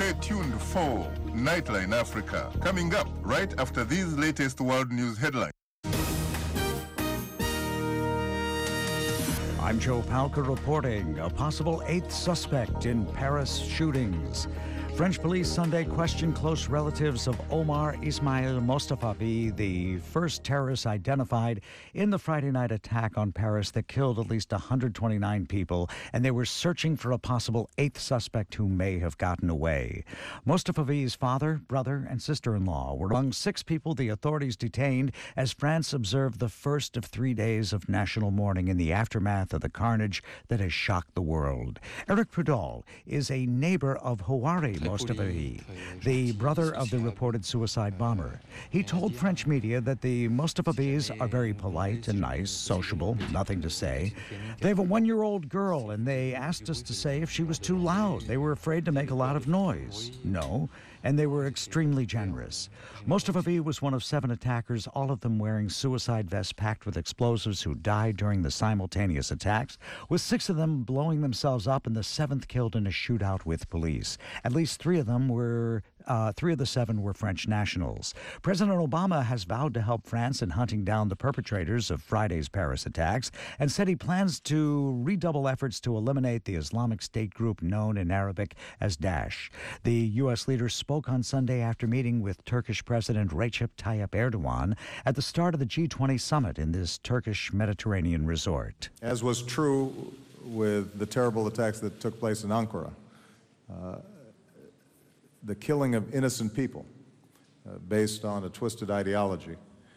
Stay tuned for Nightline Africa, coming up right after these latest world news headlines. I'm Joe Palca reporting a possible 8th suspect in Paris shootings. French police Sunday questioned close relatives of Omar Ismail Mostafavi, the first terrorist identified in the Friday night attack on Paris that killed at least 129 people, and they were searching for a possible 8th suspect who may have gotten away. Mostafavi's father, brother, and sister-in-law were among 6 people the authorities detained as France observed the first of 3 days of national mourning in the aftermath of the carnage that has shocked the world. Eric Prudhomme is a neighbor of Houari Mostafavi, the brother of the reported suicide bomber. He told French media that the Mostafavis are very polite and nice, sociable, nothing to say. They have a 1-year-old girl, and they asked us to say if she was too loud. They were afraid to make a lot of noise. No. And they were extremely generous. Mostafavi was one of 7 attackers, all of them wearing suicide vests packed with explosives, who died during the simultaneous attacks, with 6 of them blowing themselves up and the 7th killed in a shootout with police. At least 3 of the 7 were French nationals. President Obama has vowed to help France in hunting down the perpetrators of Friday's Paris attacks and said he plans to redouble efforts to eliminate the Islamic State group known in Arabic as Daesh. The U.S. leader spoke on Sunday after meeting with Turkish President Recep Tayyip Erdogan at the start of the G20 summit in this Turkish Mediterranean resort. As was true with the terrible attacks that took place in Ankara, the killing of innocent people based on a twisted ideology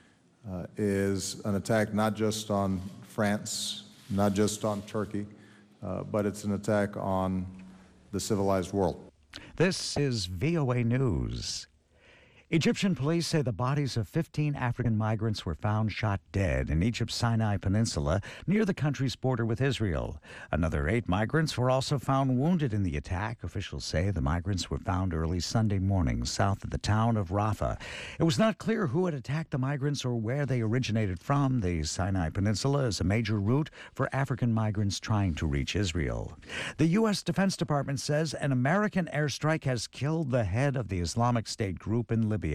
is an attack not just on France, not just on Turkey, but it's an attack on the civilized world. This is VOA News. Egyptian police say the bodies of 15 African migrants were found shot dead in Egypt's Sinai Peninsula near the country's border with Israel. Another 8 migrants were also found wounded in the attack. Officials say the migrants were found early Sunday morning south of the town of Rafah. It was not clear who had attacked the migrants or where they originated from. The Sinai Peninsula is a major route for African migrants trying to reach Israel. The U.S. Defense Department says an American airstrike has killed the head of the Islamic State group in Libya.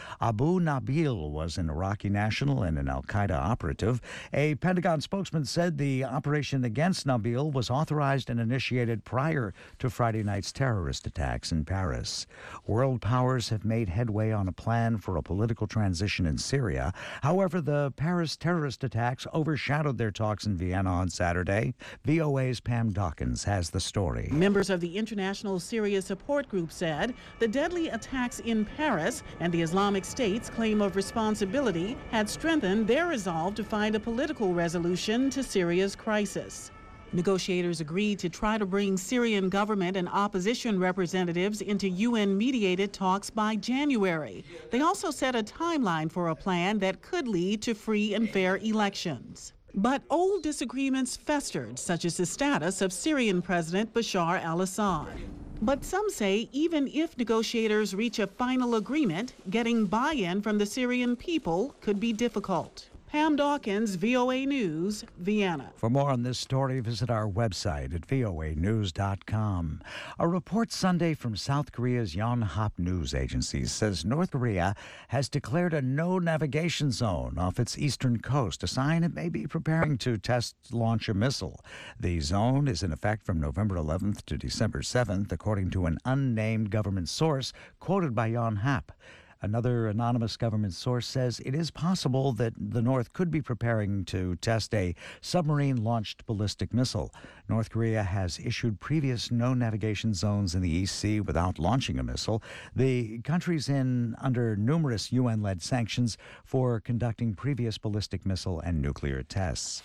Abu Nabil was an Iraqi national and an al-Qaeda operative. A Pentagon spokesman said the operation against Nabil was authorized and initiated prior to Friday night's terrorist attacks in Paris. World powers have made headway on a plan for a political transition in Syria. However, the Paris terrorist attacks overshadowed their talks in Vienna on Saturday. VOA's Pam Dawkins has the story. Members of the International Syria Support Group said the deadly attacks in Paris and the Islamic State's claim of responsibility had strengthened their resolve to find a political resolution to Syria's crisis. Negotiators agreed to try to bring Syrian government and opposition representatives into UN-mediated talks by January. They also set a timeline for a plan that could lead to free and fair elections. But old disagreements festered, such as the status of Syrian President Bashar al-Assad. But some say even if negotiators reach a final agreement, getting buy-in from the Syrian people could be difficult. Pam Dawkins, VOA News, Vienna. For more on this story, visit our website at voanews.com. A report Sunday from South Korea's Yonhap news agency says North Korea has declared a no-navigation zone off its eastern coast, a sign it may be preparing to launch a missile. The zone is in effect from November 11th to December 7th, according to an unnamed government source quoted by Yonhap. Another anonymous government source says it is possible that the North could be preparing to test a submarine-launched ballistic missile. North Korea has issued previous no-navigation zones in the East Sea without launching a missile. The country's under numerous UN-led sanctions for conducting previous ballistic missile and nuclear tests.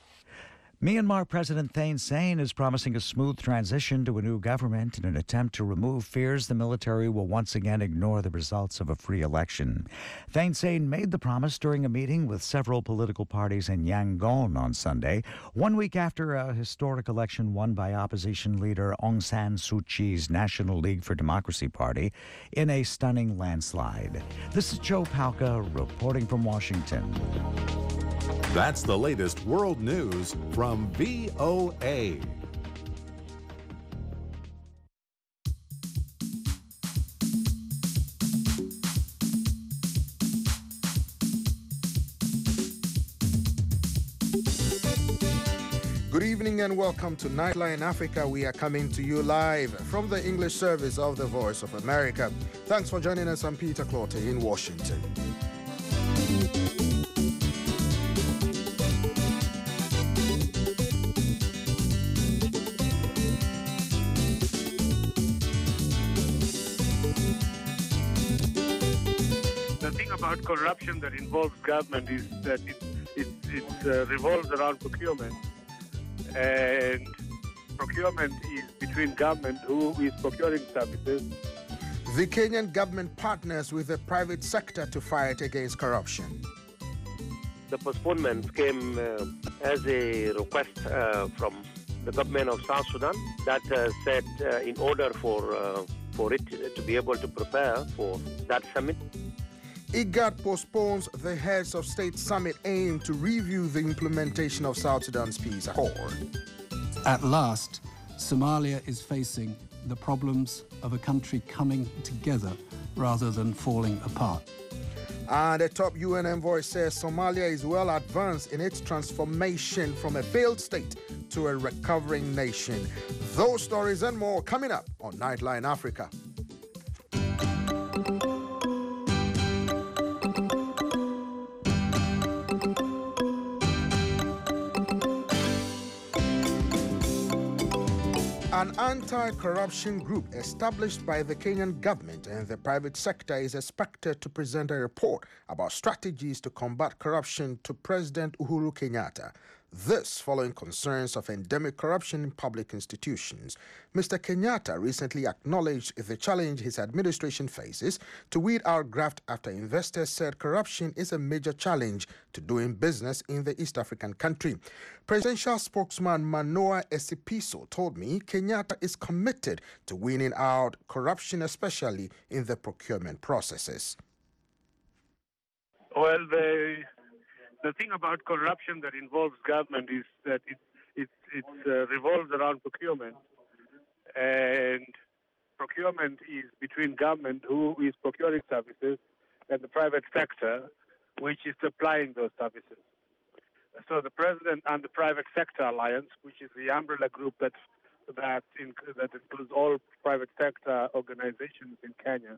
Myanmar President Thein Sein is promising a smooth transition to a new government in an attempt to remove fears the military will once again ignore the results of a free election. Thein Sein made the promise during a meeting with several political parties in Yangon on Sunday, 1 week after a historic election won by opposition leader Aung San Suu Kyi's National League for Democracy Party in a stunning landslide. This is Joe Palca reporting from Washington. That's the latest world news from VOA. Good evening and welcome to Nightline Africa. We are coming to you live from the English service of the Voice of America. Thanks for joining us. I'm Peter Clotte in Washington. The thing about corruption that involves government is that it revolves around procurement. And procurement is between government, who is procuring services. The Kenyan government partners with the private sector to fight against corruption. The postponement came as a request from the government of South Sudan that said in order for it to be able to prepare for that summit. IGAD postpones the Heads of State Summit aim to review the implementation of South Sudan's peace accord. At last, Somalia is facing the problems of a country coming together rather than falling apart. And a top UN envoy says Somalia is well advanced in its transformation from a failed state to a recovering nation. Those stories and more coming up on Nightline Africa. An anti-corruption group established by the Kenyan government and the private sector is expected to present a report about strategies to combat corruption to President Uhuru Kenyatta. This following concerns of endemic corruption in public institutions. Mr. Kenyatta recently acknowledged the challenge his administration faces to weed out graft after investors said corruption is a major challenge to doing business in the East African country. Presidential spokesman Manoa Esipiso told me Kenyatta is committed to weeding out corruption, especially in the procurement processes. Well, the thing about corruption that involves government is that it revolves around procurement. And procurement is between government, who is procuring services, and the private sector, which is supplying those services. So the President and the Private Sector Alliance, which is the umbrella group that includes all private sector organizations in Kenya,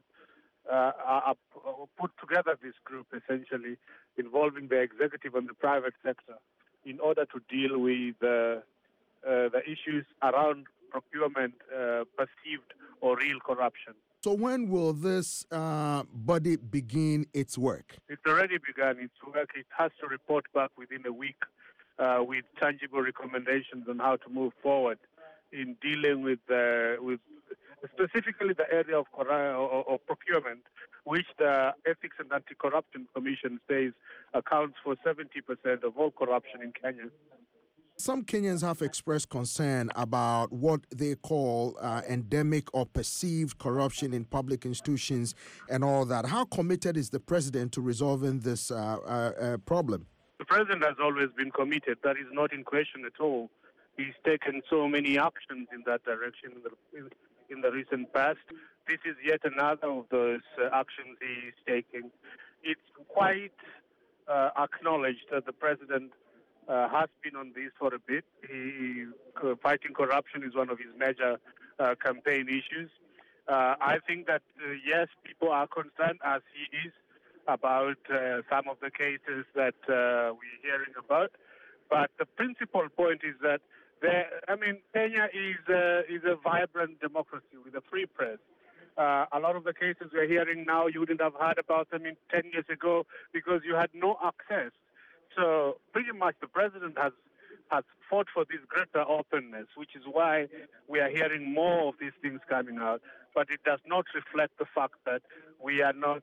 put together this group essentially involving the executive and the private sector in order to deal with the issues around procurement, perceived or real corruption. So when will this body begin its work? It's already begun its work. It has to report back within a week with tangible recommendations on how to move forward in dealing with specifically the area of procurement, which the Ethics and Anti-Corruption Commission says accounts for 70% of all corruption in Kenya. Some Kenyans have expressed concern about what they call endemic or perceived corruption in public institutions and all that. How committed is the president to resolving this problem? The president has always been committed. That is not in question at all. He's taken so many actions in that direction in the recent past. This is yet another of those actions he is taking. It's quite acknowledged that the president has been on this for a bit. Fighting corruption is one of his major campaign issues. I think that, yes, people are concerned, as he is, about some of the cases that we're hearing about. But the principal point is that Kenya is a vibrant democracy with a free press. A lot of the cases we're hearing now, you wouldn't have heard about them 10 years ago because you had no access. So pretty much the president has fought for this greater openness, which is why we are hearing more of these things coming out. But it does not reflect the fact that we are not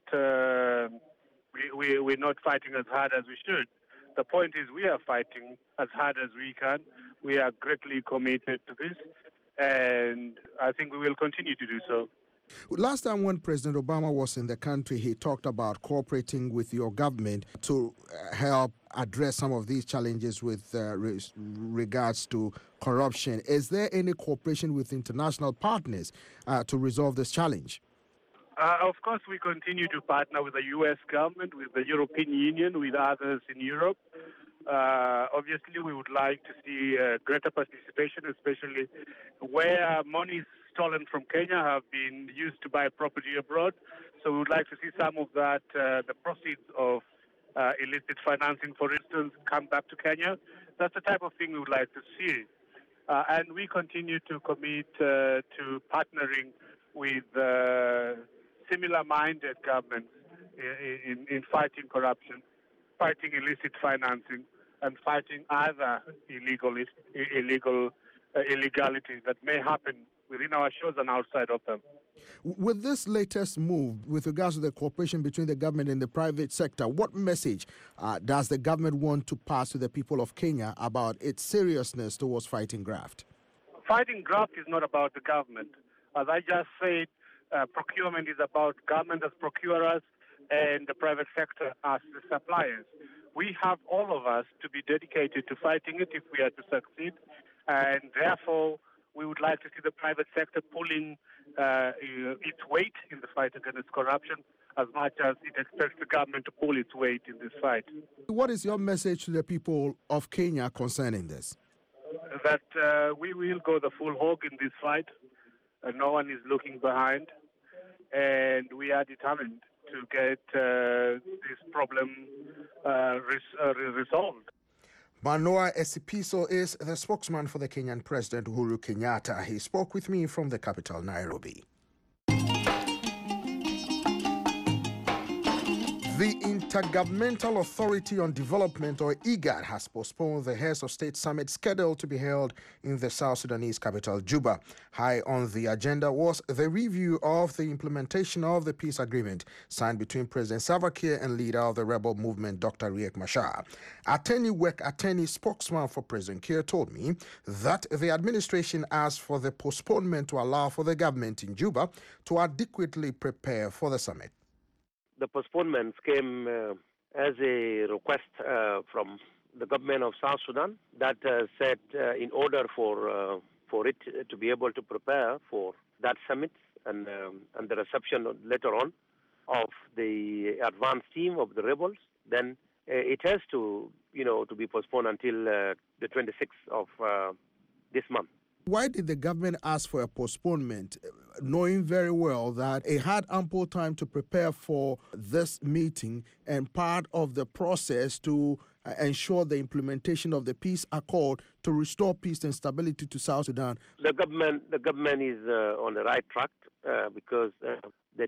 we're not fighting as hard as we should. The point is we are fighting as hard as we can. We are greatly committed to this, and I think we will continue to do so. Last time when President Obama was in the country, he talked about cooperating with your government to help address some of these challenges with regards to corruption. Is there any cooperation with international partners to resolve this challenge? Of course, we continue to partner with the U.S. government, with the European Union, with others in Europe. Obviously, we would like to see greater participation, especially where monies stolen from Kenya have been used to buy property abroad. So we would like to see some of that, the proceeds of illicit financing, for instance, come back to Kenya. That's the type of thing we would like to see. And we continue to commit to partnering with similar-minded governments in fighting corruption, fighting illicit financing, and fighting other illegalities that may happen within our shores and outside of them. With this latest move, with regards to the cooperation between the government and the private sector, what message does the government want to pass to the people of Kenya about its seriousness towards fighting graft? Fighting graft is not about the government. As I just said, procurement is about government as procurers and the private sector as the suppliers. We have all of us to be dedicated to fighting it if we are to succeed, and therefore we would like to see the private sector pulling its weight in the fight against corruption as much as it expects the government to pull its weight in this fight. What is your message to the people of Kenya concerning this? That we will go the full hog in this fight. No one is looking behind, and we are determined to get this problem resolved. Manoa Esipiso is the spokesman for the Kenyan President Uhuru Kenyatta. He spoke with me from the capital, Nairobi. The Intergovernmental Authority on Development, or IGAD, has postponed the Heads of State Summit scheduled to be held in the South Sudanese capital, Juba. High on the agenda was the review of the implementation of the peace agreement signed between President Salva Kiir and leader of the rebel movement, Dr. Riek Machar. Attorney Wek, spokesman for President Kiir, told me that the administration asked for the postponement to allow for the government in Juba to adequately prepare for the summit. The postponements came as a request from the government of South Sudan that said in order for it to be able to prepare for that summit and the reception later on of the advance team of the rebels, then it has to, to be postponed until the 26th of this month. Why did the government ask for a postponement, knowing very well that it had ample time to prepare for this meeting and part of the process to ensure the implementation of the peace accord to restore peace and stability to South Sudan? The government is on the right track because the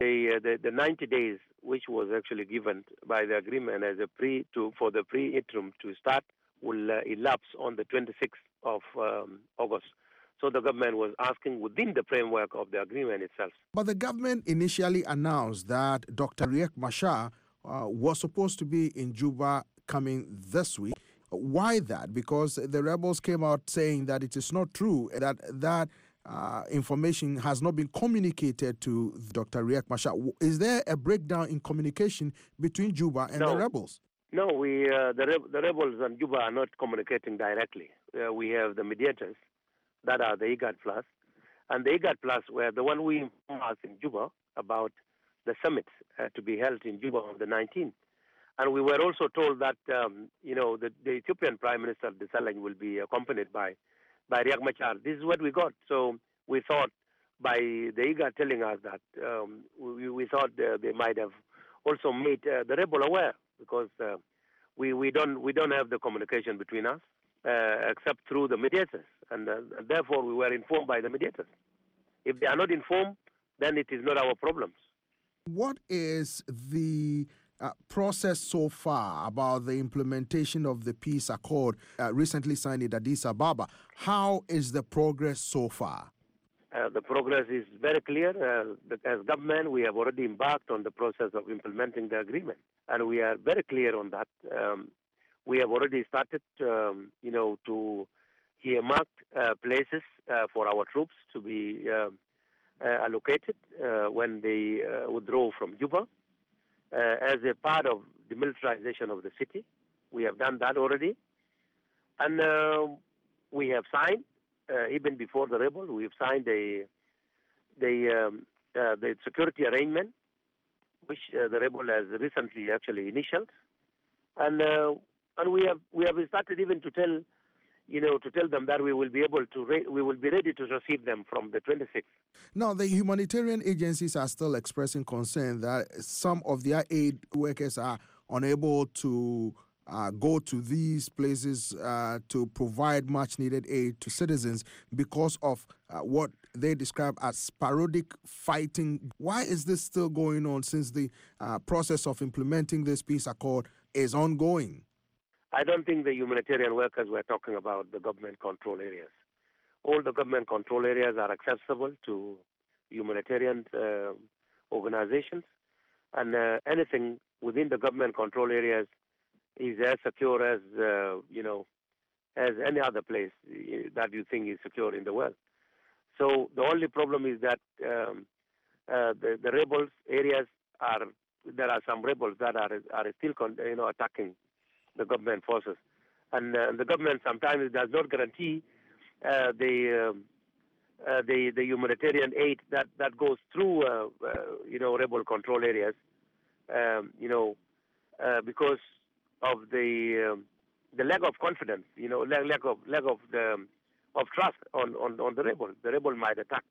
90 days, which was actually given by the agreement as for the pre-interim to start, will elapse on the 26th of August. So the government was asking within the framework of the agreement itself. But the government initially announced that Dr. Riek Machar was supposed to be in Juba coming this week. Why that? Because the rebels came out saying that it is not true, that information has not been communicated to Dr. Riek Machar. Is there a breakdown in communication between Juba and the rebels? No, the rebels and Juba are not communicating directly. We have the mediators, that are the IGAD Plus, and the IGAD Plus were the one we informed us in Juba about the summit to be held in Juba on the 19th. And we were also told that, the Ethiopian Prime Minister Desalegn will be accompanied by Riek Machar. This is what we got. So we thought by the IGAD telling us that, we thought they might have also made the rebel aware, because we don't have the communication between us except through the mediators, and therefore we were informed by the mediators. If they are not informed, then it is not our problems. What is the process so far about the implementation of the peace accord recently signed in Addis Ababa? How is the progress so far? The progress is very clear. As government, we have already embarked on the process of implementing the agreement, and we are very clear on that. We have already started, to earmark places for our troops to be allocated when they withdraw from Juba as a part of the militarization of the city. We have done that already, and we have signed. Even before the rebel, we've signed the the security arrangement, which the rebel has recently actually initialed, and we have started even to tell them that we will be ready to receive them from the 26th. Now, the humanitarian agencies are still expressing concern that some of their aid workers are unable to go to these places to provide much-needed aid to citizens because of what they describe as sporadic fighting. Why is this still going on since the process of implementing this peace accord is ongoing? I don't think the humanitarian workers were talking about the government control areas. All the government control areas are accessible to humanitarian organizations, and anything within the government control areas is as secure as as any other place that you think is secure in the world. So the only problem is that the rebels areas there are some rebels that are still attacking the government forces, and the government sometimes does not guarantee the humanitarian aid that goes through rebel control areas, because of the lack of confidence, lack of trust on the rebel. The rebel might attack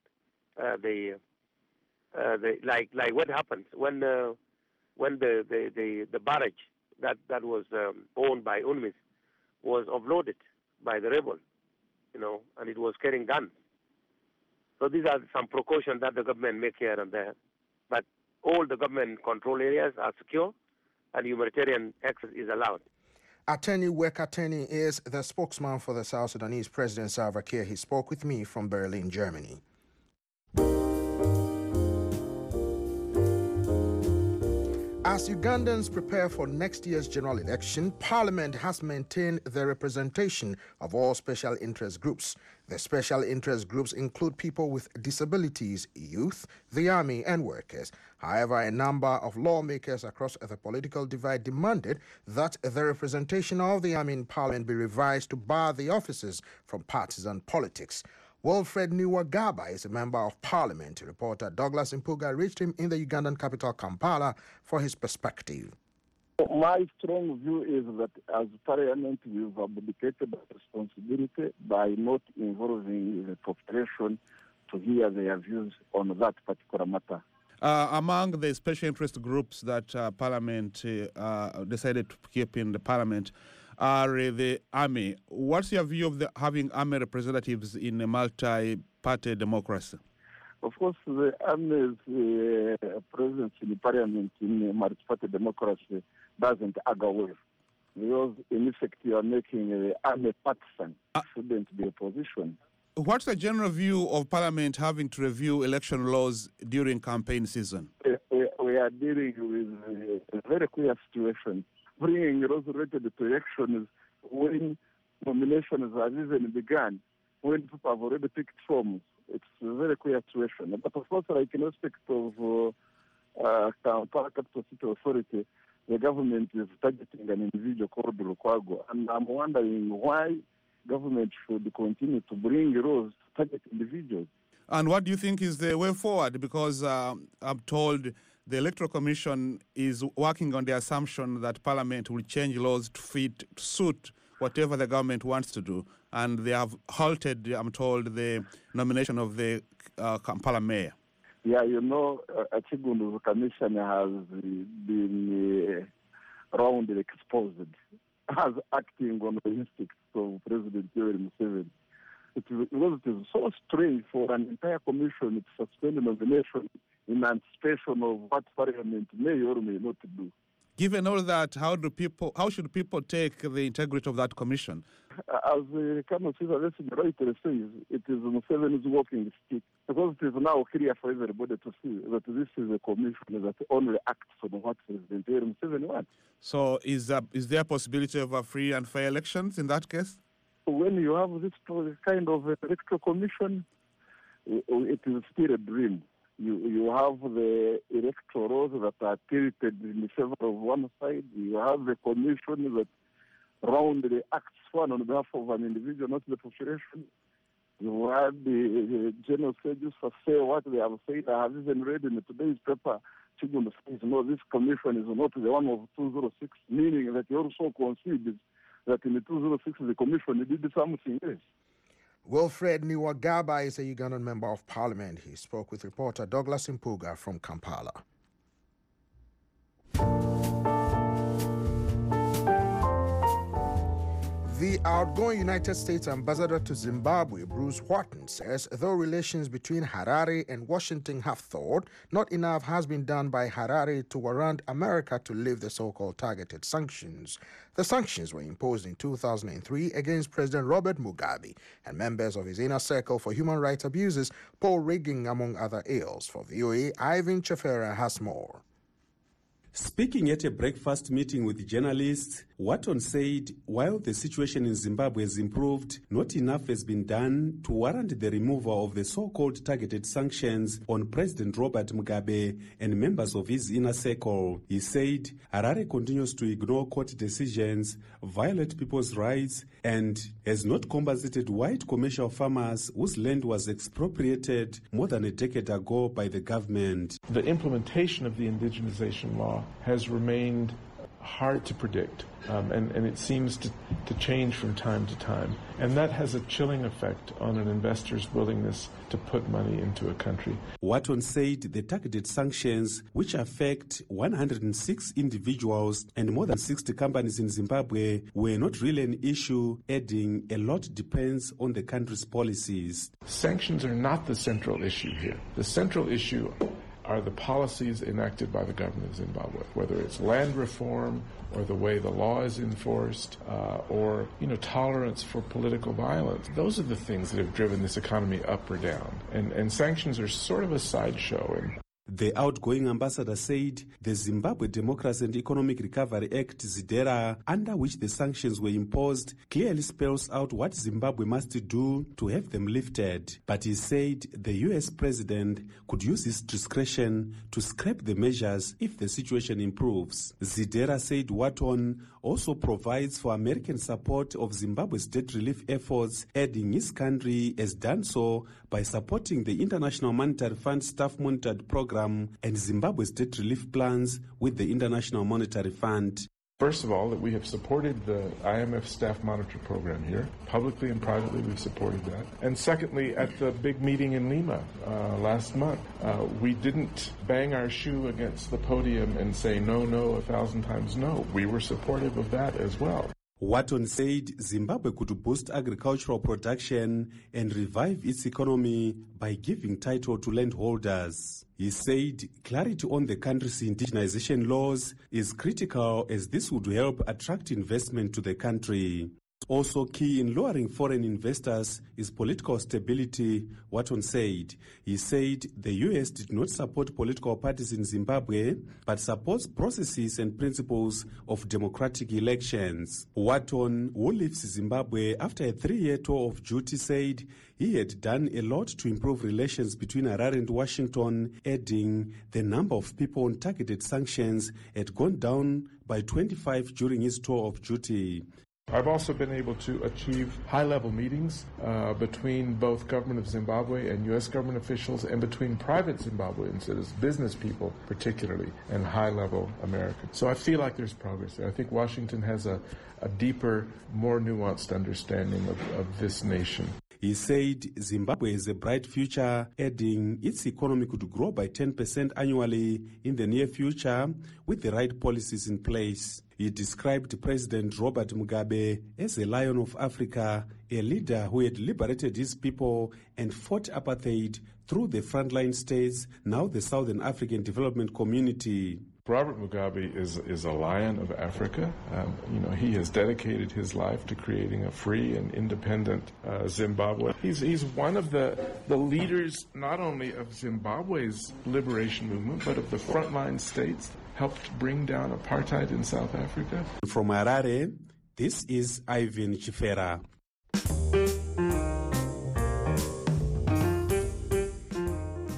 like what happened when the barrage that was owned by UNMISS was offloaded by the rebel, and it was carrying guns. So these are some precautions that the government make here and there. But all the government control areas are secure, and humanitarian access is allowed. Attorney Wek Attorney is the spokesman for the South Sudanese President Salva Kiir. He spoke with me from Berlin, Germany. As Ugandans prepare for next year's general election, Parliament has maintained the representation of all special interest groups. The special interest groups include people with disabilities, youth, the army, and workers. However, a number of lawmakers across the political divide demanded that the representation of the army in Parliament be revised to bar the officers from partisan politics. Wilfred Niwagaba is a member of Parliament. Reporter Douglas Impuga reached him in the Ugandan capital, Kampala, for his perspective. My strong view is that as Parliament, we've abdicated the responsibility by not involving the population to hear their views on that particular matter. Among the special interest groups that Parliament decided to keep in the Parliament are the army. What's your view of having army representatives in a multi-party democracy? Of course, the army's presence in the Parliament in a multi-party democracy doesn't augur well. Because in effect, you are making the army partisan. Shouldn't be a position. What's the general view of Parliament having to review election laws during campaign season? We are dealing with a very clear situation. Bringing laws related to elections when nominations have even begun, when people have already picked forms. It's a very clear situation. But of course, like in respect of Kampala Capital City Authority, the government is targeting an individual called Lukwago. And I'm wondering why government should continue to bring laws to target individuals. And what do you think is the way forward? Because I'm told the Electoral Commission is working on the assumption that Parliament will change laws to suit whatever the government wants to do. And they have halted, I'm told, the nomination of the Kampala mayor. Yeah, Chigundu's commission has been roundly exposed as acting on the instincts of President Yoweri Museveni. It is so strange for an entire commission to suspend a nomination in anticipation of what Parliament may or may not do. Given all that, how should people take the integrity of that commission? As the Kano Caesar rightly says, it is Museveni's walking stick, because it is now clear for everybody to see that this is a commission that only acts on what President Yoweri Museveni wants. So is there a possibility of a free and fair elections in that case? When you have this kind of electoral commission, it is still a dream. You have the electoral laws that are tilted in favor of one side. You have the commission that roundly acts one on behalf of an individual, not the population. You had the General Sages for say what they have said. I have even read in today's paper, Chigundo says, no, this commission is not the one of 206, meaning that he also concedes that in the 206, the commission did something else. Wilfred Niwagaba is a Ugandan member of parliament. He spoke with reporter Douglas Impuga from Kampala. The outgoing United States ambassador to Zimbabwe, Bruce Wharton, says though relations between Harare and Washington have thawed, not enough has been done by Harare to warrant America to lift the so-called targeted sanctions. The sanctions were imposed in 2003 against President Robert Mugabe and members of his inner circle for human rights abuses, Paul Rigging, among other ills. For VOA, Ivan Chefera has more. Speaking at a breakfast meeting with journalists, Wharton said while the situation in Zimbabwe has improved, not enough has been done to warrant the removal of the so-called targeted sanctions on President Robert Mugabe and members of his inner circle. He said Harare continues to ignore court decisions, violate people's rights, and has not compensated white commercial farmers whose land was expropriated more than a decade ago by the government. The implementation of the indigenization law has remained hard to predict, and it seems to change from time to time. And that has a chilling effect on an investor's willingness to put money into a country. Wharton said the targeted sanctions, which affect 106 individuals and more than 60 companies in Zimbabwe, were not really an issue, adding a lot depends on the country's policies. Sanctions are not the central issue here. The central issue are the policies enacted by the government of Zimbabwe, whether it's land reform or the way the law is enforced or tolerance for political violence. Those are the things that have driven this economy up or down. And sanctions are sort of a sideshow. The outgoing ambassador said the Zimbabwe Democracy and Economic Recovery Act, ZIDERA, under which the sanctions were imposed, clearly spells out what Zimbabwe must do to have them lifted. But he said the US president could use his discretion to scrap the measures if the situation improves. ZIDERA, said Wharton, also provides for American support of Zimbabwe's debt relief efforts, adding his country has done so by supporting the International Monetary Fund Staff Monitored Program and Zimbabwe's debt relief plans with the International Monetary Fund. First of all, that we have supported the IMF Staff Monitor Program here. Publicly and privately, we've supported that. And secondly, at the big meeting in Lima last month, we didn't bang our shoe against the podium and say no, 1,000 times no. We were supportive of that as well. Wharton said Zimbabwe could boost agricultural production and revive its economy by giving title to landholders. He said clarity on the country's indigenization laws is critical as this would help attract investment to the country. Also key in lowering foreign investors is political stability, Wharton said. He said the U.S. did not support political parties in Zimbabwe, but supports processes and principles of democratic elections. Wharton, who leaves Zimbabwe after a 3-year tour of duty, said he had done a lot to improve relations between Harare and Washington, adding the number of people on targeted sanctions had gone down by 25 during his tour of duty. I've also been able to achieve high-level meetings between both government of Zimbabwe and U.S. government officials and between private Zimbabweans, that is business people particularly, and high-level Americans. So I feel like there's progress there. I think Washington has a deeper, more nuanced understanding of this nation. He said Zimbabwe has a bright future, adding its economy could grow by 10% annually in the near future with the right policies in place. He described President Robert Mugabe as a lion of Africa, a leader who had liberated his people and fought apartheid through the frontline states, now the Southern African Development Community. Robert Mugabe is a lion of Africa. He has dedicated his life to creating a free and independent Zimbabwe. He's one of the leaders not only of Zimbabwe's liberation movement, but of the frontline states that helped bring down apartheid in South Africa. From Harare, this is Ivan Chifera.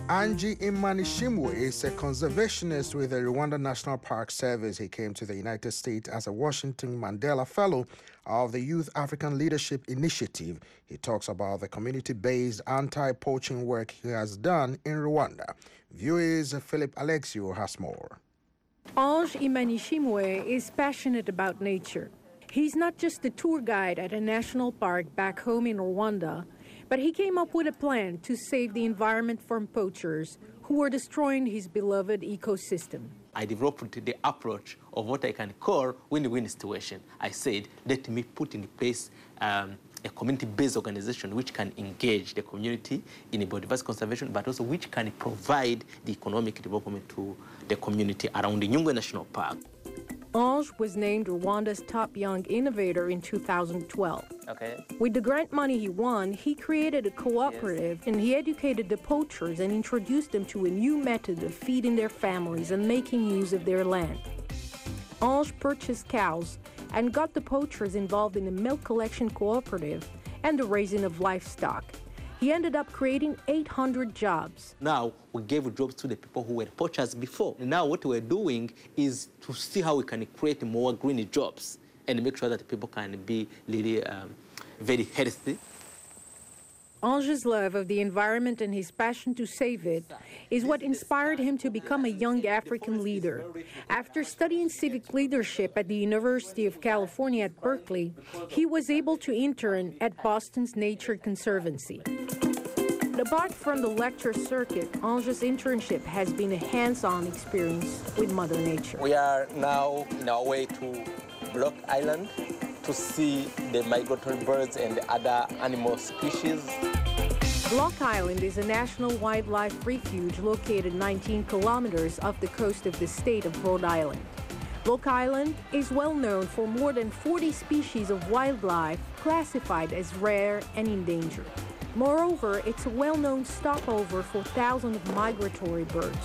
Angie Imanishimwe is a conservationist with the Rwanda National Park Service. He came to the United States as a Washington Mandela Fellow of the Youth African Leadership Initiative. He talks about the community-based anti-poaching work he has done in Rwanda. Viewers Philip Alexio has more. Ange Imanishimwe is passionate about nature. He's not just a tour guide at a national park back home in Rwanda, but he came up with a plan to save the environment from poachers who were destroying his beloved ecosystem. I developed the approach of what I can call win-win situation. I said, let me put in place a community-based organization which can engage the community in biodiversity conservation, but also which can provide the economic development to the community around the Nyungwe National Park. Ange was named Rwanda's top young innovator in 2012. Okay. With the grant money he won, he created a cooperative and he educated the poachers and introduced them to a new method of feeding their families and making use of their land. Ange purchased cows and got the poachers involved in a milk collection cooperative and the raising of livestock. He ended up creating 800 jobs. Now, we gave jobs to the people who were poachers before. Now, what we're doing is to see how we can create more green jobs and make sure that people can be really very healthy. Ange's love of the environment and his passion to save it is what inspired him to become a young African leader. After studying civic leadership at the University of California at Berkeley, he was able to intern at Boston's Nature Conservancy. Apart from the lecture circuit, Ange's internship has been a hands-on experience with Mother Nature. We are now in our way to Block Island to see the migratory birds and other animal species. Block Island is a national wildlife refuge located 19 kilometers off the coast of the state of Rhode Island. Block Island is well known for more than 40 species of wildlife classified as rare and endangered. Moreover, it's a well-known stopover for thousands of migratory birds.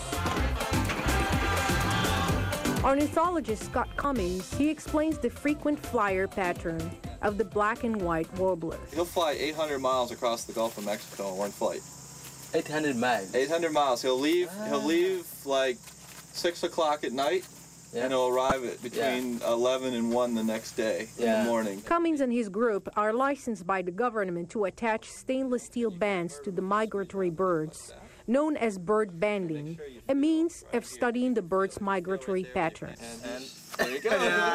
Ornithologist Scott Cummings, he explains the frequent flyer pattern of the black and white warbler. He'll fly 800 miles across the Gulf of Mexico in one flight. 800 miles? 800 miles. He'll leave like 6 o'clock at night, and he'll arrive at between 11 and 1 the next day in the morning. Cummings and his group are licensed by the government to attach stainless steel bands to the migratory birds, known as bird banding, a means of studying the bird's migratory patterns. And there you go.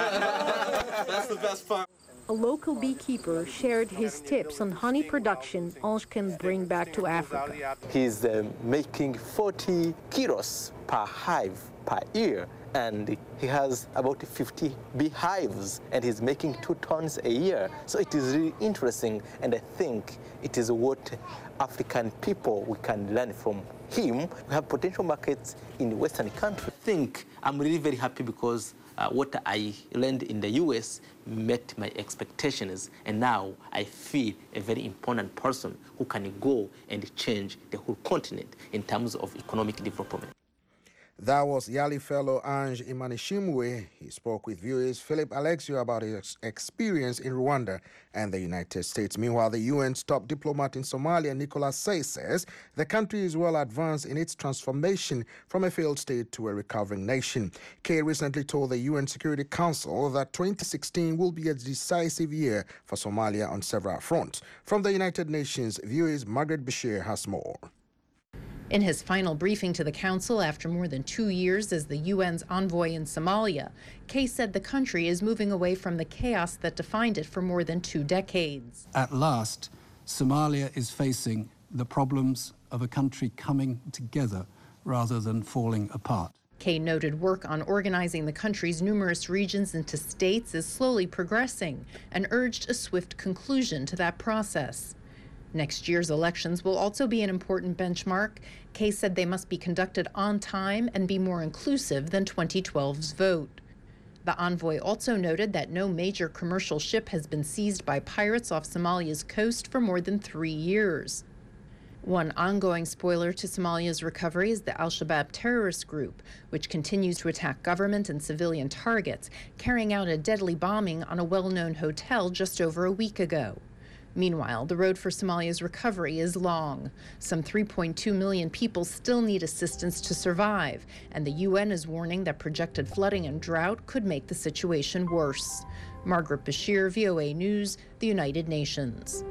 That's the best part. A local beekeeper shared his tips on honey production Ange can bring back to Africa. He's making 40 kilos per hive per year, and he has about 50 beehives, and he's making 2 tons a year. So it is really interesting, and I think it is what African people we can learn from him. We have potential markets in Western countries. I think I'm really very happy because what I learned in the US met my expectations, and now I feel a very important person who can go and change the whole continent in terms of economic development. That was Yali Fellow Ange Imanishimwe. He spoke with viewers Philip Alexio about his experience in Rwanda and the United States. Meanwhile, the UN's top diplomat in Somalia, Nicholas Say, says the country is well advanced in its transformation from a failed state to a recovering nation. Kay recently told the UN Security Council that 2016 will be a decisive year for Somalia on several fronts. From the United Nations, viewers Margaret Bashir has more. In his final briefing to the Council after more than 2 years as the UN's envoy in Somalia, Kay said the country is moving away from the chaos that defined it for more than 2 decades. At last, Somalia is facing the problems of a country coming together rather than falling apart. Kay noted work on organizing the country's numerous regions into states is slowly progressing and urged a swift conclusion to that process. Next year's elections will also be an important benchmark. Kay said they must be conducted on time and be more inclusive than 2012's vote. The envoy also noted that no major commercial ship has been seized by pirates off Somalia's coast for more than 3 years. One ongoing spoiler to Somalia's recovery is the al-Shabaab terrorist group, which continues to attack government and civilian targets, carrying out a deadly bombing on a well-known hotel just over a week ago. Meanwhile, the road for Somalia's recovery is long. Some 3.2 million people still need assistance to survive, and the UN is warning that projected flooding and drought could make the situation worse. Margaret Bashir, VOA News, the United Nations.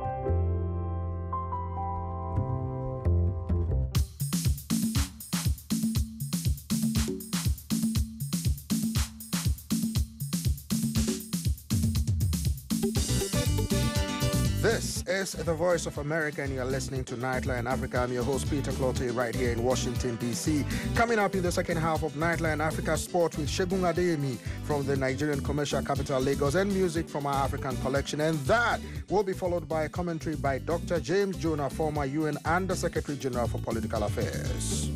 This is the Voice of America, and you're listening to Nightline Africa. I'm your host, Peter Clottey, right here in Washington, D.C. Coming up in the second half of Nightline Africa Sport with Segun Adeyemi from the Nigerian commercial capital, Lagos, and music from our African collection. And that will be followed by a commentary by Dr. James Jonah, former UN Under Secretary General for Political Affairs.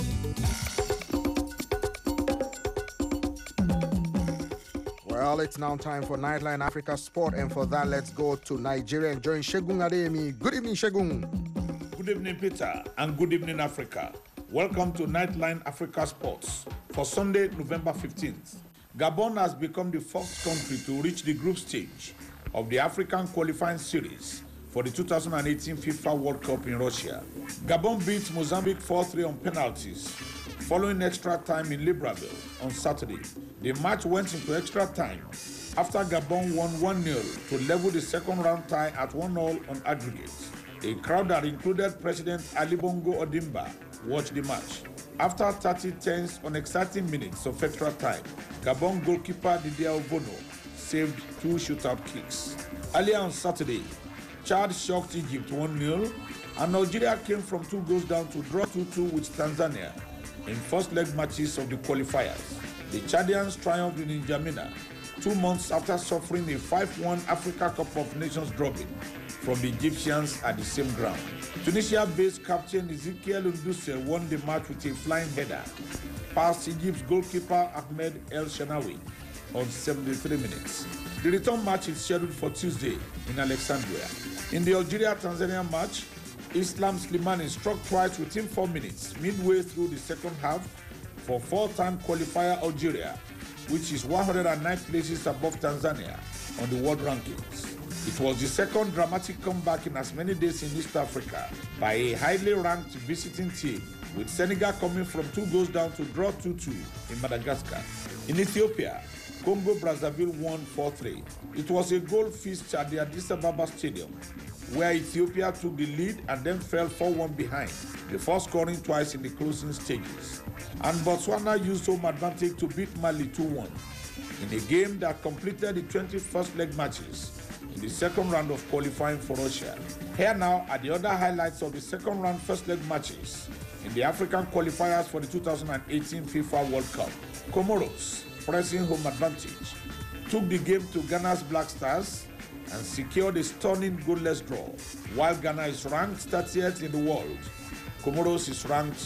Well, it's now time for Nightline Africa Sport, and for that, let's go to Nigeria and join Segun Adeyemi. Good evening, Segun. Good evening, Peter, and good evening, Africa. Welcome to Nightline Africa Sports for Sunday, November 15th. Gabon has become the first country to reach the group stage of the African qualifying series for the 2018 FIFA World Cup in Russia. Gabon beat Mozambique 4-3 on penalties following extra time in Libreville on Saturday. The match went into extra time after Gabon won 1-0 to level the second round tie at 1-1 on aggregate. A crowd that included President Ali Bongo Ondimba watched the match. After 30 tense, unexciting minutes of extra time, Gabon goalkeeper Didier Obono saved 2 shootout kicks. Earlier on Saturday, Chad shocked Egypt 1-0, and Nigeria came from 2 goals down to draw 2-2 with Tanzania in first leg matches of the qualifiers. The Chadians triumphed in N'Djamena 2 months after suffering a 5-1 Africa Cup of Nations drubbing from the Egyptians at the same ground. Tunisia-based captain Ezekiel Unduse won the match with a flying header past Egypt's goalkeeper Ahmed El Shenawi on 73 minutes. The return match is scheduled for Tuesday in Alexandria. In the Algeria-Tanzania match, Islam Slimani struck twice within 4 minutes midway through the second half for 4-time qualifier Algeria, which is 109 places above Tanzania on the world rankings. It was the second dramatic comeback in as many days in East Africa by a highly ranked visiting team, with Senegal coming from 2 goals down to draw 2-2 in Madagascar. In Ethiopia, Congo-Brazzaville won 4-3. It was a goal feast at the Addis Ababa Stadium, where Ethiopia took the lead and then fell 4-1 behind, before scoring twice in the closing stages. And Botswana used home advantage to beat Mali 2-1 in a game that completed the 21st leg matches in the second round of qualifying for Russia. Here now are the other highlights of the second round first leg matches in the African qualifiers for the 2018 FIFA World Cup. Comoros, pressing home advantage, took the game to Ghana's Black Stars and secured a stunning goalless draw. While Ghana is ranked 30th in the world, Comoros is ranked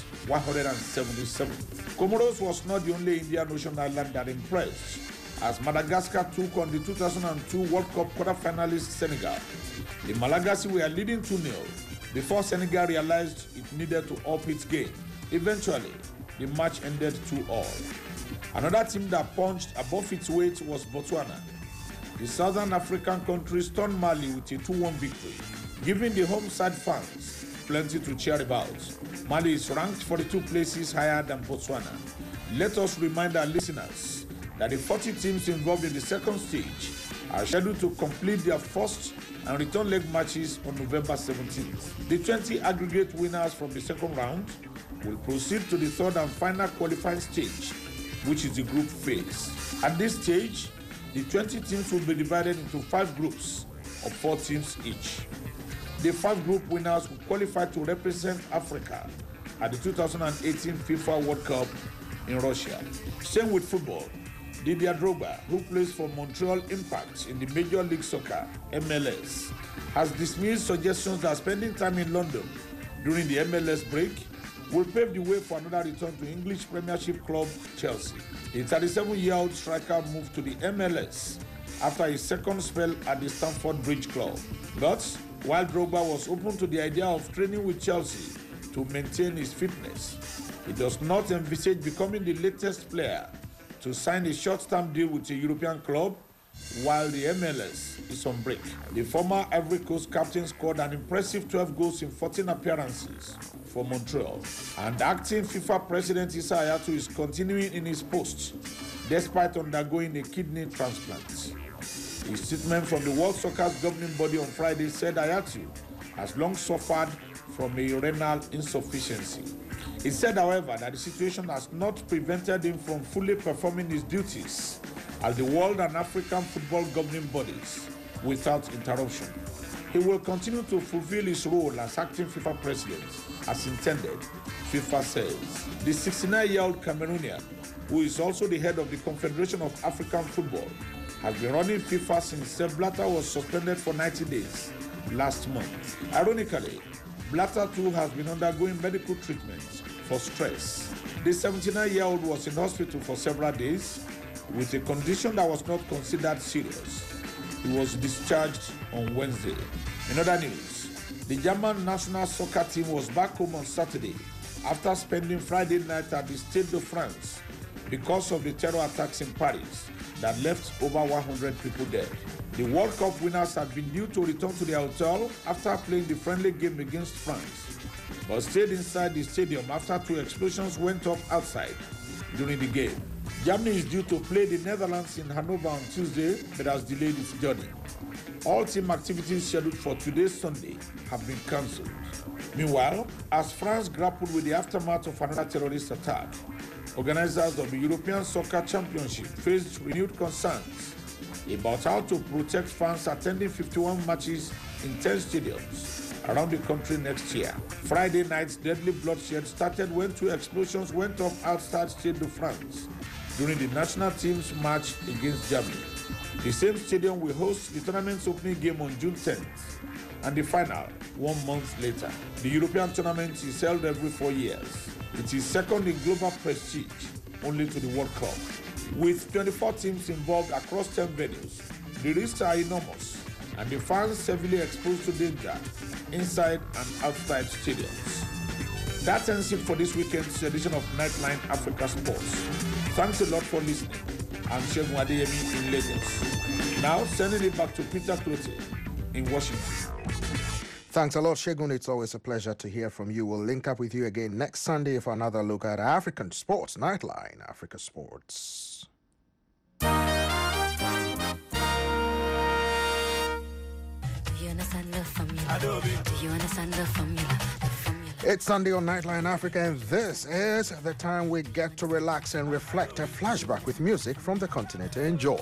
177. Comoros was not the only Indian Ocean island that impressed, as Madagascar took on the 2002 World Cup quarter-finalist Senegal. The Malagasy were leading 2-0 before Senegal realized it needed to up its game. Eventually, the match ended 2-2. Another team that punched above its weight was Botswana. The Southern African country stunned Mali with a 2-1 victory, giving the home side fans plenty to cheer about. Mali is ranked 42 places higher than Botswana. Let us remind our listeners that the 40 teams involved in the second stage are scheduled to complete their first and return leg matches on November 17th. The 20 aggregate winners from the second round will proceed to the third and final qualifying stage, which is the group phase. At this stage, the 20 teams will be divided into 5 groups of 4 teams each. The 5 group winners will qualify to represent Africa at the 2018 FIFA World Cup in Russia. Same with football. Didier Drogba, who plays for Montreal Impact in the Major League Soccer, MLS, has dismissed suggestions that spending time in London during the MLS break will pave the way for another return to English Premiership club Chelsea. The 37-year-old striker moved to the MLS after his second spell at the Stamford Bridge club. But while Drogba was open to the idea of training with Chelsea to maintain his fitness, he does not envisage becoming the latest player to sign a short-term deal with a European club while the MLS is on break. The former Ivory Coast captain scored an impressive 12 goals in 14 appearances for Montreal. And acting FIFA President Issa Hayatou is continuing in his post despite undergoing a kidney transplant. A statement from the World Soccer's governing body on Friday said Hayatou has long suffered from a renal insufficiency. It said, however, that the situation has not prevented him from fully performing his duties as the World and African football governing bodies without interruption. He will continue to fulfill his role as acting FIFA president as intended, FIFA says. The 69-year-old Cameroonian, who is also the head of the Confederation of African Football, has been running FIFA since Sepp Blatter was suspended for 90 days last month. Ironically, Blatter too has been undergoing medical treatment for stress. The 79-year-old was in hospital for several days with a condition that was not considered serious. He was discharged on Wednesday. In other news, the German national soccer team was back home on Saturday after spending Friday night at the Stade de France because of the terror attacks in Paris that left over 100 people dead. The World Cup winners had been due to return to their hotel after playing the friendly game against France, but stayed inside the stadium after 2 explosions went off outside during the game. Germany is due to play the Netherlands in Hanover on Tuesday, but has delayed its journey. All team activities scheduled for today's Sunday have been cancelled. Meanwhile, as France grappled with the aftermath of another terrorist attack, organizers of the European Soccer Championship faced renewed concerns about how to protect fans attending 51 matches in 10 stadiums around the country next year. Friday night's deadly bloodshed started when 2 explosions went off outside Stade de France during the national team's match against Germany. The same stadium will host the tournament's opening game on June 10th and the final 1 month later. The European tournament is held every 4 years. It is second in global prestige, only to the World Cup. With 24 teams involved across 10 venues, the risks are enormous and the fans heavily exposed to danger inside and outside stadiums. That ends it for this weekend's edition of Nightline Africa Sports. Thanks a lot for listening. I'm Shegun Adeyemi in Lagos. Now sending it back to Peter Clote in Washington. Thanks a lot, Shegun. It's always a pleasure to hear from you. We'll link up with you again next Sunday for another look at African sports. Nightline Africa Sports. Do you understand the formula? Do you understand the formula? It's Sunday on Nightline Africa, and this is the time we get to relax and reflect. A flashback with music from the continent. Enjoy.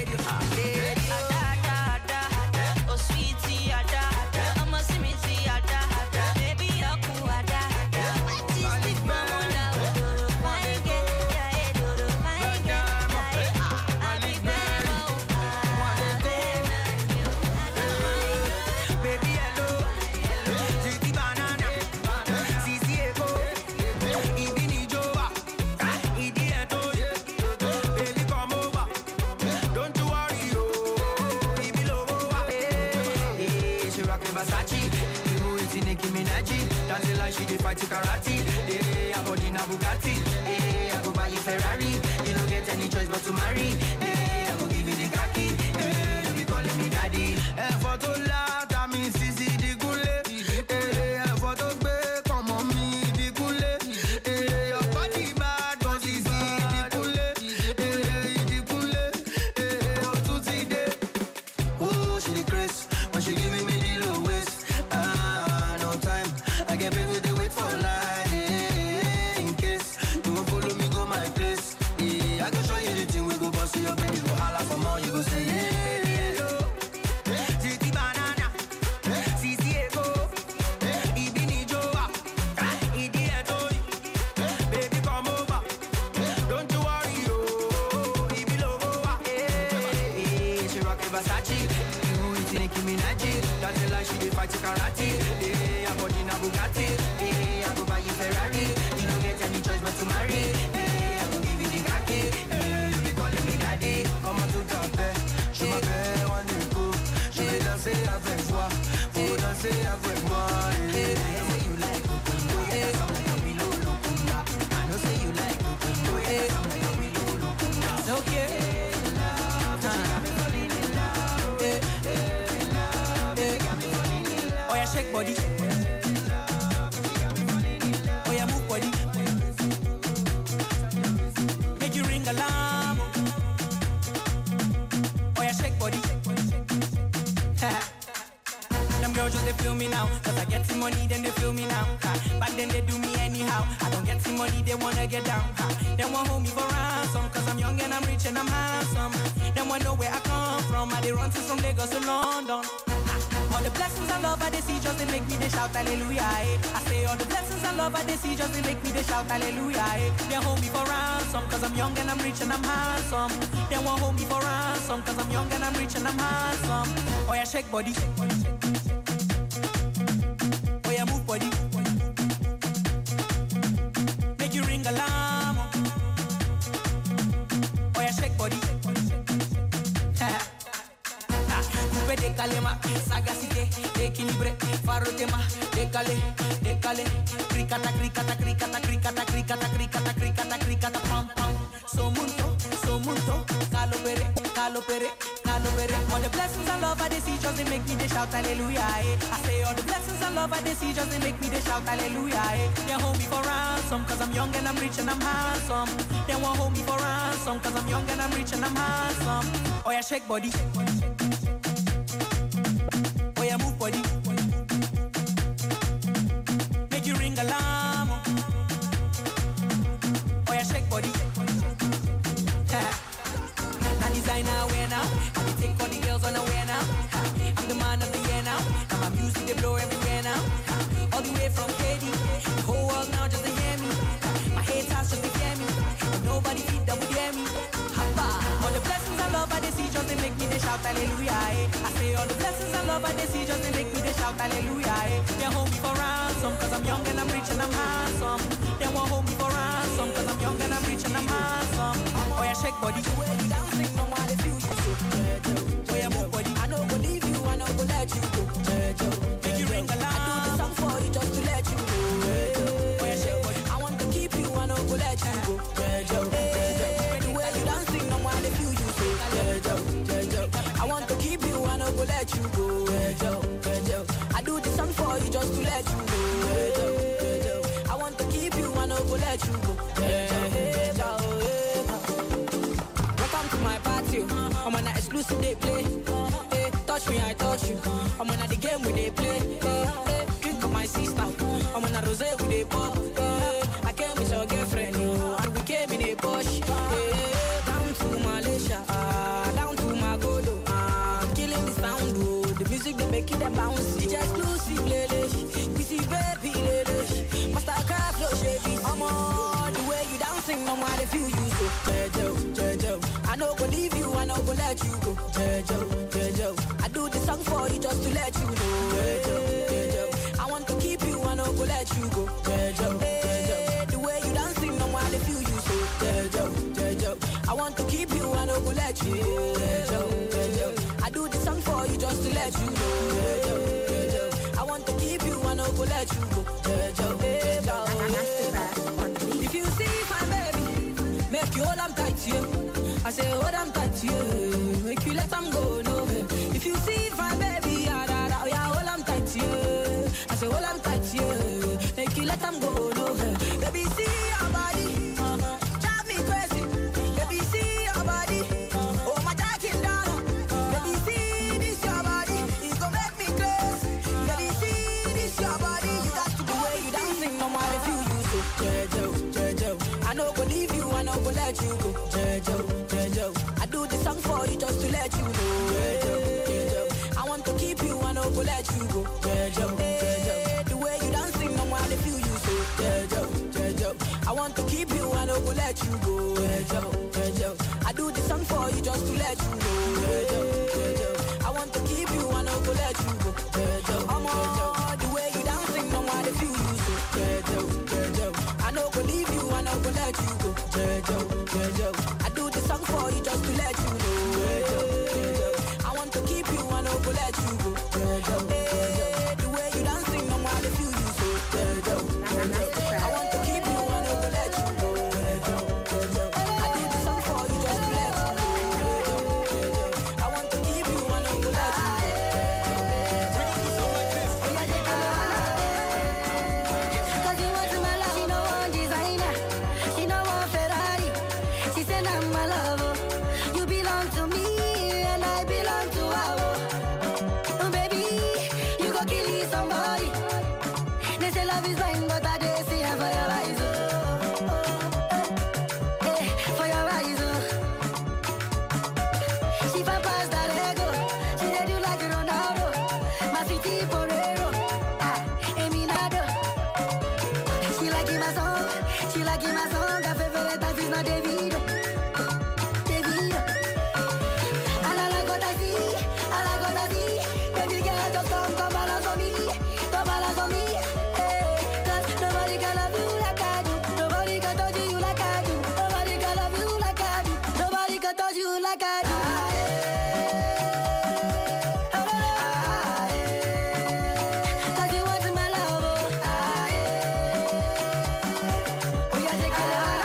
Oh, sweetie, Versace. You it's Nicki Minaj. Dancing like she dey fight karate. I body na Bugatti. I go buy you Ferrari. You don't get any choice but to marry. I go give you the khaki. You be calling me daddy. For to la, that means Sisi di gule. For to be, come on me di gule. Your body bad, cause Sisi di gule. Di gule. Oh, Tuesday day. Oh, she the Chris. When she giving me the low waist. No time. I get paid with the wait for life. In case you won't follow me, go my place. I go show you the thing we go bust you up and you go holla for more. You go say hello. Titi banana. Sisi ego. Ibini joa. Idi etoi. Baby come over. Don't you worry yo. Ibi logo. She rockin' Versace. You it's Nicki Minaj. Dancing like she dey fight karate. Her body na Bugatti. I go buy you Ferrari. You don't get any choice but to marry. I go give you the khaki. You be calling me daddy. Come on to taper. Je m'appelle Waneko. Je vais danser avec toi. Faut danser avec moi. I know say you like Kukumba. I know say you like Kukumba. It's okay. Oh yeah, shake body. Oh yeah, move body. Make you ring alarm. Oh yeah, shake body. Them girls just they feel me now. Cause I get some money, then they feel me now. Back then they do me anyhow. I don't get some money, they wanna get down. They want hold me for ransom. Cause I'm young and I'm rich and I'm handsome. They want know where I come from. I they run to from Lagos to London. All the blessings and love I they see just they make me they shout hallelujah. I say all the blessings and love I they see just they make me they shout hallelujah. They hold me for ransom cause I'm young and I'm rich and I'm handsome. They want hold me for ransom cause I'm young and I'm rich and I'm handsome. Oh yeah, shake body. Oh yeah, move body. Make you ring alarm. Oh yeah, shake body. Décalema, sagacité, équilibré, farotema, décalé, décalé, cricata, cricata, cricata, cricata, cricata, cricata, cricata, cricata, pam, pam, somunto, calopere, calopere, calopere. All the blessings and love I they see just they make me they shout hallelujah. I say all the blessings and love I they see just they make me they shout hallelujah. They hold me for ransom cause I'm young and I'm rich and I'm handsome. They won't hold me for ransom cause I'm young and I'm rich and I'm handsome. Oh yeah, shake body. Oh yeah, move body. Make you ring alarm. Oh yeah, shake body. Now designer wear now. I take all the girls on a wear now. I'm the man of the year now. Now my music they blow everywhere now. All the way from KD. The whole world now just to hear me. My haters just to hear me. Nobody feet that would hear me. All the blessings and love I they see just they make me they shout hallelujah. I say all the blessings and love I they see just they make me they shout hallelujah. They hold me for ransom cause I'm young and I'm rich and I'm handsome. They won't hold me for ransom cause I'm young and I'm rich and I'm handsome. Oh yeah, shake body. Oh yeah, move body. I know go leave you, I know go let you go. Make you ring alarm. I do the song for you just to let you go. Oh yeah, shake body. I want to keep you, I know go let you go. The way you dancing, no one if you so. I want to keep you, I know go let you go. I do the song for you just to let you go. I want to keep you, I know go let you go. Welcome to my party. I'm on an exclusive they play. Hey, touch me, I touch you. I'm on the game where they play. Hey, drink on my sister. I'm on a rosé with they pop. I came with your girlfriend, and we came in a Porsche. Down to Malaysia, down to Magodo. Killing the sound, the music they make it them bounce. DJ exclusive, lele. We see baby, lele. Mastercraft, no shady. I'm on the way you dancing, no matter if you use it. I know go leave you, I know go let you go. I do the song for you just to let you know. I want to keep you, I know go let you go. The way you dancing, no matter if you use it. I want to keep you, I know go let you go. I do the song for you just to let you know. let you go. If you see my baby, make you hold them tight, yeah. I say hold them tight, yeah. Make you let them go, no. If you see my baby, yeah, hold them tight, yeah. I say hold them tight, yeah. Make you let them go, no. Baby, see your body, drive me crazy. Baby, see your body, oh my talking down. Baby, see this your body, it gon' make me crazy. Baby, see this your body, you got to the way you dancing, no matter if you use it. Jejo, I no go leave you, I no go let you go. Jejo, I do the song for you just to let you know. Jejo, I want to keep you, I no go let you go. Jejo, the way you dancing, no matter if you use it. Jejo, I want to keep you, I no go let you go. Jejo, I do the song for you just to let you know. Jejo, I want to keep you, I no go let you go. Jejo, the way you dancing, no matter if you use it. Jejo, I no go leave you, I no go let you go. Jejo, I do the song for you just to let you know. I want to keep you, I no go let you go. The way you dancing, no matter if you use it. I want to keep you, I no go let you go. I do the song for you just to let you know. I want to keep you, I no go let you go. Cause you want to my love, she no want designer, she no want Ferrari. She said I'm my lover. You belong to me and I belong to her. Oh baby, you go kill somebody. They say love is blind, but I dare see her for your eyes. For your eyes. She papas that ego. She said you like Ronaldo, my sweetie Porero, Eminado. She like my song, she like my song. Her favorite dance is not Davido. And I like what I see, I like what I see. Baby girl, just come balance on me, come balance on me. Cause nobody can love you like I do, nobody can touch you like I do, nobody can love you like I do, nobody can touch you like I do. Cause you want my love, oh yeah, take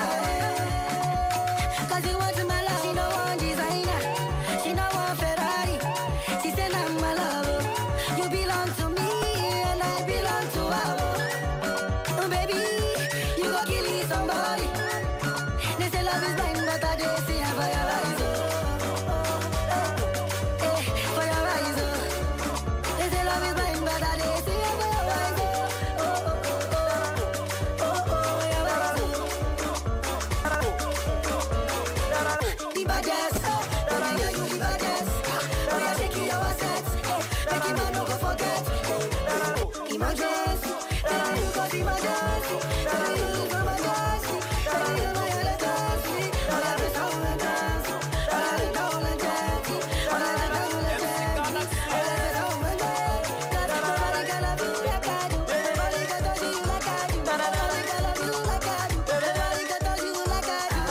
it. Cause you want my love, she no want designer, she no want Ferrari. She said I'm my lover, you belong to me and I belong to her. Oh baby, you go kill somebody. They say love is blind, but I dare see her for your eyes. For your eyes. They say love is blind, but I dare see her for your eyes. Your eyes. The baddest, baby girl, you the baddest. We are taking your assets, make him no go forget. Emergency, you got emergency. You got emergency, you my emergency. All I do sound like dance, all I do sound like dance, all I do sound like dance, all I do sound like dance. Cause nobody can love you like I do, nobody can touch you like I do, nobody can love you like I do, nobody can touch you like I do.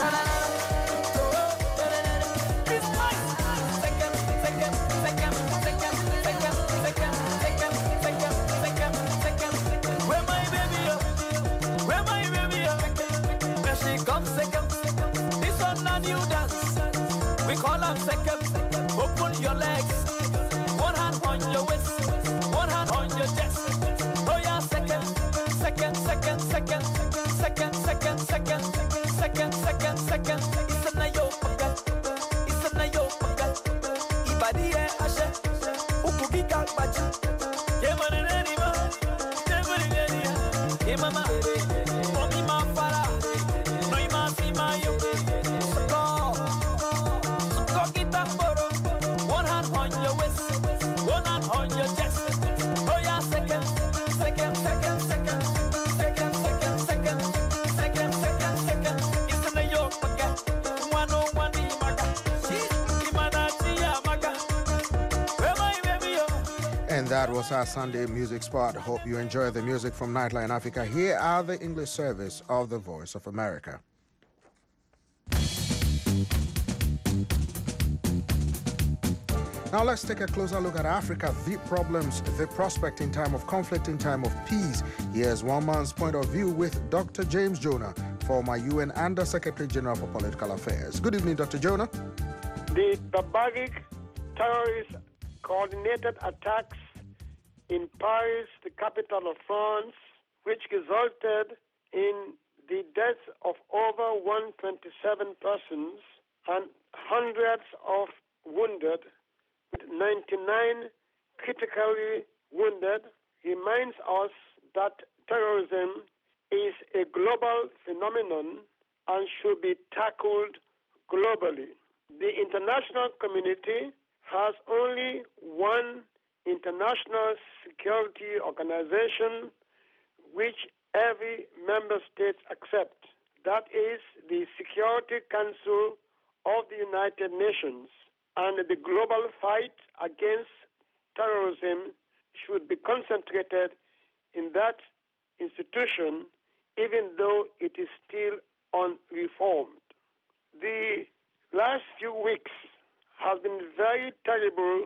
Where my baby up? Where my baby up? Where she comes second. This one a new dance. We call her second. Open your legs. One hand on your waist. One hand on your chest. Oh yeah, second. Second, second, second. Second, second, second. Second, second, second. It's a nayo paga. It's a nayo paga. Ibadi e ashe. Ukubika baji. Yemane neniba. Yemane nenia. Yemama. Omi ma fara. Noi ma si ma yo. Soko. Soko kita boro. One hand on your waist. One hand on your chest. Oh yeah, second. Second, second, second. Second, second, second. Second, second, second. It's a nayo paga. Wano wani maga. Imana tia maga. Where my baby yo? And that was our Sunday music spot. Hope you enjoy the music from Nightline Africa. Here are the English service of the Voice of America. Now let's take a closer look at Africa, the problems, the prospect in time of conflict, in time of peace. Here's one man's point of view with Dr. James Jonah, former UN Under Secretary General for Political Affairs. Good evening, Dr. Jonah. The barbaric terrorist coordinated attacks in Paris, the capital of France, which resulted in the deaths of over 127 persons and hundreds of wounded, with 99 critically wounded, reminds us that terrorism is a global phenomenon and should be tackled globally. The international community has only one international security organization which every member state accepts. That is the Security Council of the United Nations. And the global fight against terrorism should be concentrated in that institution, even though it is still unreformed. The last few weeks have been very terrible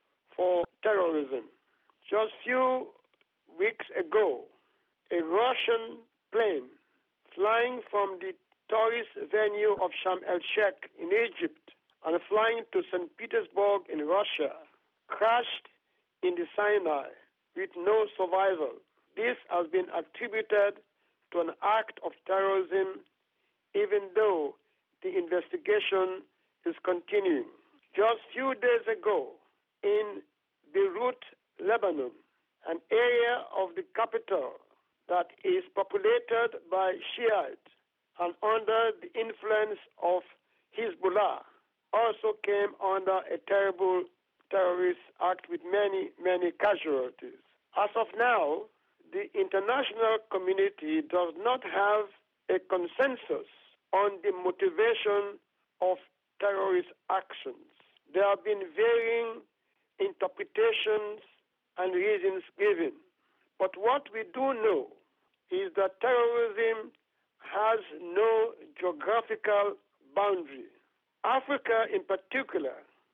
for terrorism. Just few weeks ago, a Russian plane flying from the tourist venue of Sharm el-Sheikh in Egypt and flying to St. Petersburg in Russia crashed in the Sinai with no survivor. This has been attributed to an act of terrorism, even though the investigation is continuing. Just few days ago, in Beirut, Lebanon, an area of the capital that is populated by Shiites and under the influence of Hezbollah, also came under a terrible terrorist act with many, many casualties. As of now, the international community does not have a consensus on the motivation of terrorist actions. There have been varying interpretations and reasons given. But what we do know is that terrorism has no geographical boundary. Africa, in particular,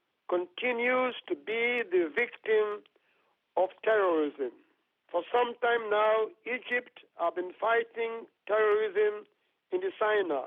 continues to be the victim of terrorism. For some time now, Egypt has been fighting terrorism in the Sinai.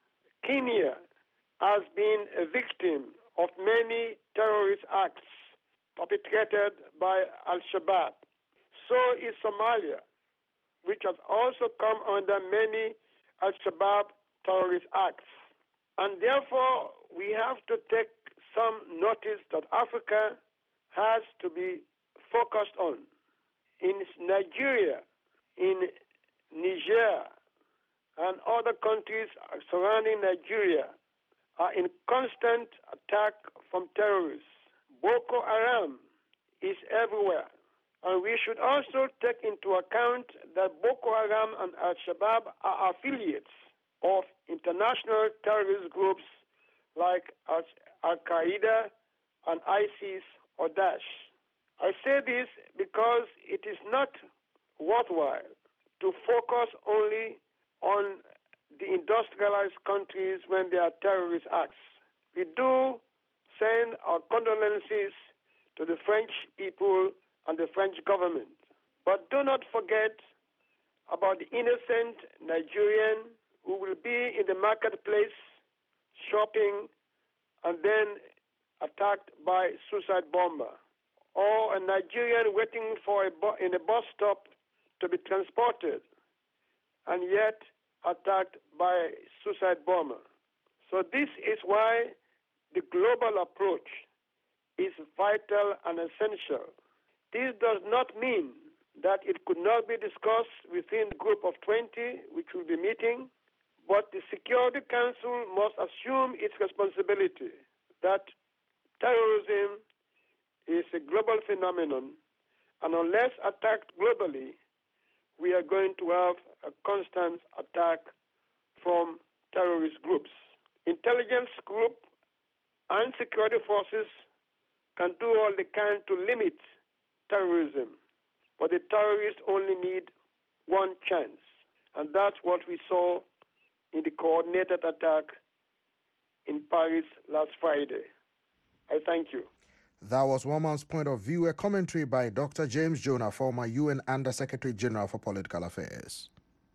Kenya has been a victim of many terrorist acts perpetrated by Al-Shabaab. So is Somalia, which has also come under many Al-Shabaab terrorist acts. And therefore, we have to take some notice that Africa has to be focused on. In Nigeria, in Niger, and other countries surrounding Nigeria are in constant attack from terrorists. Boko Haram is everywhere. And we should also take into account that Boko Haram and Al-Shabaab are affiliates of international terrorist groups like Al-Qaeda and ISIS or Daesh. I say this because it is not worthwhile to focus only on the industrialized countries when there are terrorist acts. We do send our condolences to the French people and the French government. But do not forget about the innocent Nigerian who will be in the marketplace shopping and then attacked by suicide bomber, or a Nigerian waiting for in a bus stop to be transported and yet attacked by suicide bomber. So this is why the global approach is vital and essential. This does not mean that it could not be discussed within the group of 20, which will be meeting, but the Security Council must assume its responsibility that terrorism is a global phenomenon, and unless attacked globally, we are going to have a constant attack from terrorist groups. Intelligence group and security forces can do all they can to limit terrorism, but the terrorists only need one chance, and that's what we saw in the coordinated attack in Paris last Friday. I thank you. That was One Man's Point of View, a commentary by Dr. James Jonah, former UN Under-Secretary General for Political Affairs.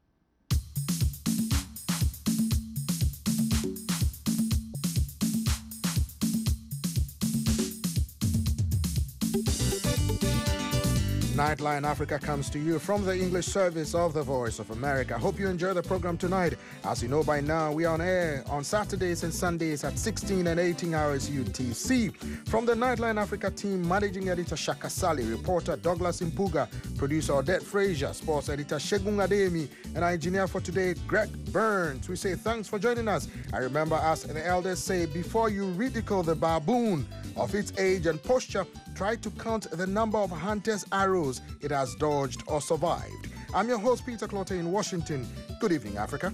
Nightline Africa comes to you from the English service of the Voice of America. Hope you enjoy the program tonight. As you know by now, we are on air on Saturdays and Sundays at 16 and 18 hours UTC. From the Nightline Africa team, Managing Editor Shaka Sali, reporter Douglas Impuga, producer Odette Frazier, sports editor Shegun Ademi, and our engineer for today, Greg Burns. We say thanks for joining us. I remember, as the elders say, before you ridicule the baboon of its age and posture, try to count the number of hunters' arrows it has dodged or survived. I'm your host, Peter Clotte in Washington. Good evening, Africa.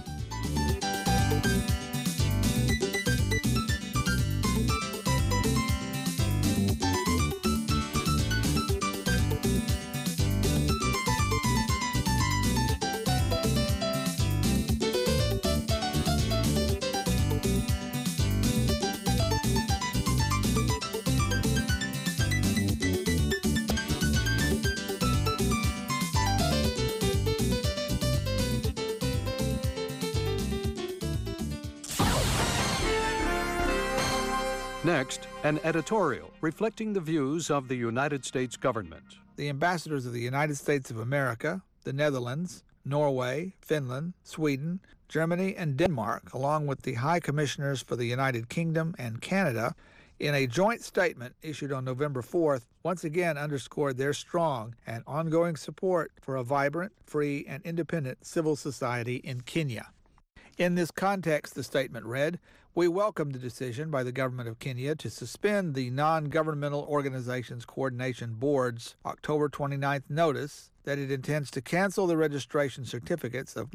Next, an editorial reflecting the views of the United States government. The ambassadors of the United States of America, the Netherlands, Norway, Finland, Sweden, Germany, and Denmark, along with the High Commissioners for the United Kingdom and Canada, in a joint statement issued on November 4th, once again underscored their strong and ongoing support for a vibrant, free, and independent civil society in Kenya. In this context, the statement read, "We welcome the decision by the government of Kenya to suspend the Non-Governmental Organizations Coordination Board's October 29th notice that it intends to cancel the registration certificates of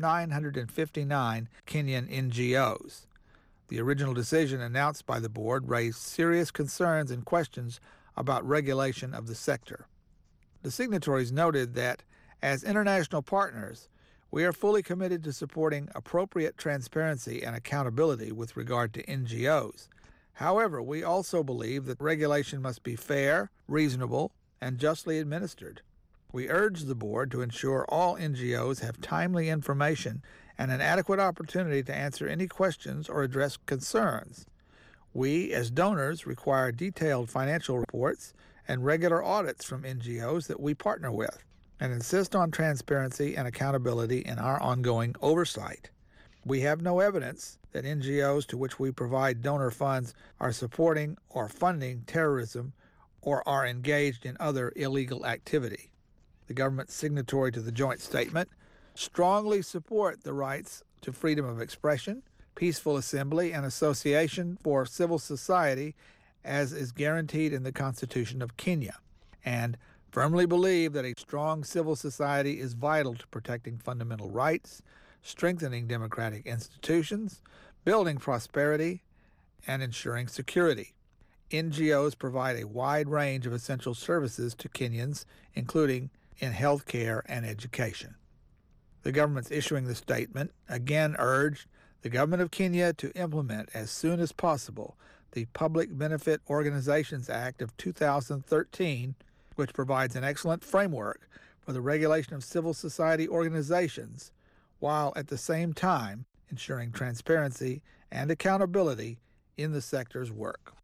959 Kenyan NGOs. The original decision announced by the board raised serious concerns and questions about regulation of the sector. The signatories noted that, as international partners, we are fully committed to supporting appropriate transparency and accountability with regard to NGOs. However, we also believe that regulation must be fair, reasonable, and justly administered. We urge the board to ensure all NGOs have timely information and an adequate opportunity to answer any questions or address concerns. We, as donors, require detailed financial reports and regular audits from NGOs that we partner with, and insist on transparency and accountability in our ongoing oversight. We have no evidence that NGOs to which we provide donor funds are supporting or funding terrorism or are engaged in other illegal activity. The government signatory to the joint statement strongly support the rights to freedom of expression, peaceful assembly, and association for civil society as is guaranteed in the Constitution of Kenya, and firmly believe that a strong civil society is vital to protecting fundamental rights, strengthening democratic institutions, building prosperity, and ensuring security. NGOs provide a wide range of essential services to Kenyans, including in health care and education. The government's issuing the statement again urged the government of Kenya to implement as soon as possible the Public Benefit Organizations Act of 2013, which provides an excellent framework for the regulation of civil society organizations, while at the same time ensuring transparency and accountability in the sector's work.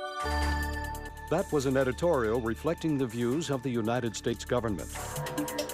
That was an editorial reflecting the views of the United States government.